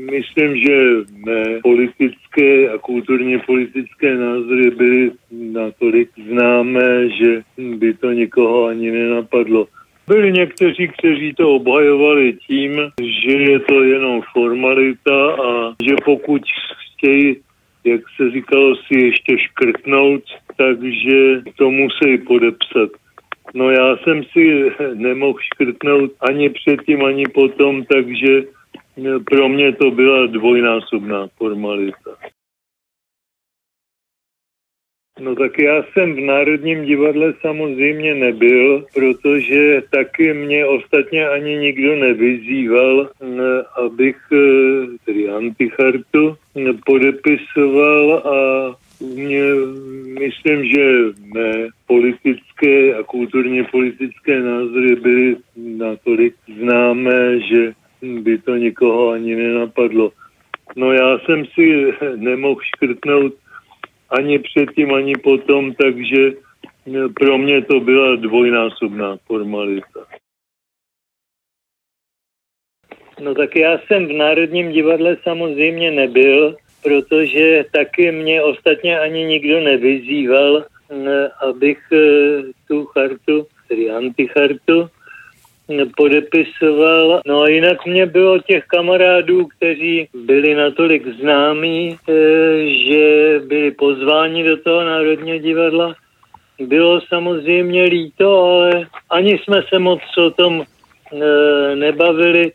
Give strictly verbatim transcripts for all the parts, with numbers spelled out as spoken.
myslím, že mé politické a kulturně politické názory byly natolik známé, že by to nikoho ani nenapadlo. Byli někteří, kteří to obhajovali tím, že je to jenom formalita a že pokud chtějí, jak se říkalo, si ještě škrtnout, takže to musí podepsat. No já jsem si nemohl škrtnout ani předtím, ani potom, takže pro mě to byla dvojnásobná formalita. No tak já jsem v Národním divadle samozřejmě nebyl, protože taky mě ostatně ani nikdo nevyzýval, abych tedy antichartu podepisoval a mě, myslím, že mé politické a kulturně politické názory byly natolik známé, že by to nikoho ani nenapadlo. No já jsem si nemohl škrtnout ani předtím, ani potom, takže pro mě to byla dvojnásobná formalita. No tak já jsem v Národním divadle samozřejmě nebyl, protože taky mě ostatně ani nikdo nevyzýval, abych tu chartu, tedy antichartu, podepisoval. No a jinak mě bylo těch kamarádů, kteří byli natolik známí, že byli pozváni do toho Národního divadla. Bylo samozřejmě líto, ale ani jsme se moc o tom nebavili.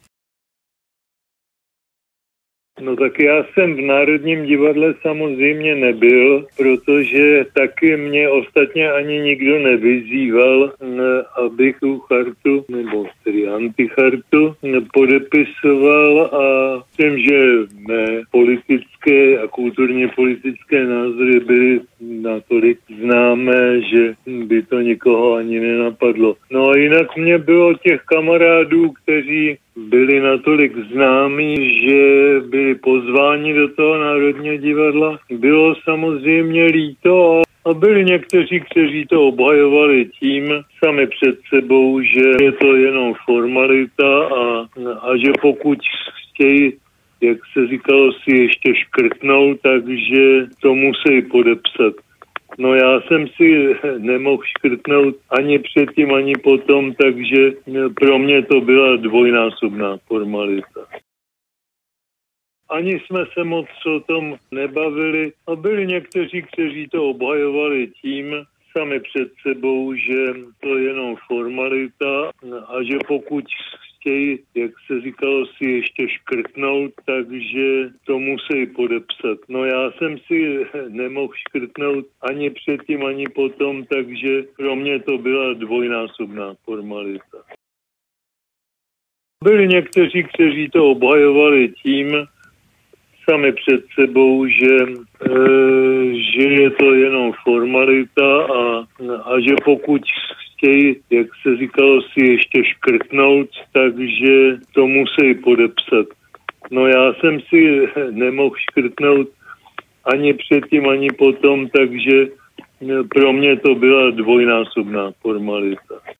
No tak já jsem v Národním divadle samozřejmě nebyl, protože taky mě ostatně ani nikdo nevyzýval, abych tu chartu, nebo tedy antichartu, podepisoval a myslím, že mé politické a kulturně politické názory byly natolik známé, že by to nikoho ani nenapadlo. No a jinak mě bylo těch kamarádů, kteří byli natolik známí, že byli pozváni do toho Národního divadla. Bylo samozřejmě líto a byli někteří, kteří to obhajovali tím sami před sebou, že je to jenom formalita a, a že pokud chtějí, jak se říkalo, si ještě škrtnout, takže to musí podepsat. No já jsem si nemohl škrtnout ani předtím, ani potom, takže pro mě to byla dvojnásobná formalita. Ani jsme se moc o tom nebavili a byli někteří, kteří to obhajovali tím sami před sebou, že to je jenom formalita a že pokud chtějí, jak se říkalo, si ještě škrtnout, takže to musí podepsat. No já jsem si nemohl škrtnout ani předtím, ani potom, takže pro mě to byla dvojnásobná formalita. Byli někteří, kteří to obhajovali tím sami před sebou, že, e, že je to jenom formalita a, a že pokud chtějí, jak se říkalo, si ještě škrtnout, takže to musí podepsat. No já jsem si nemohl škrtnout ani předtím, ani potom, takže pro mě to byla dvojnásobná formalita.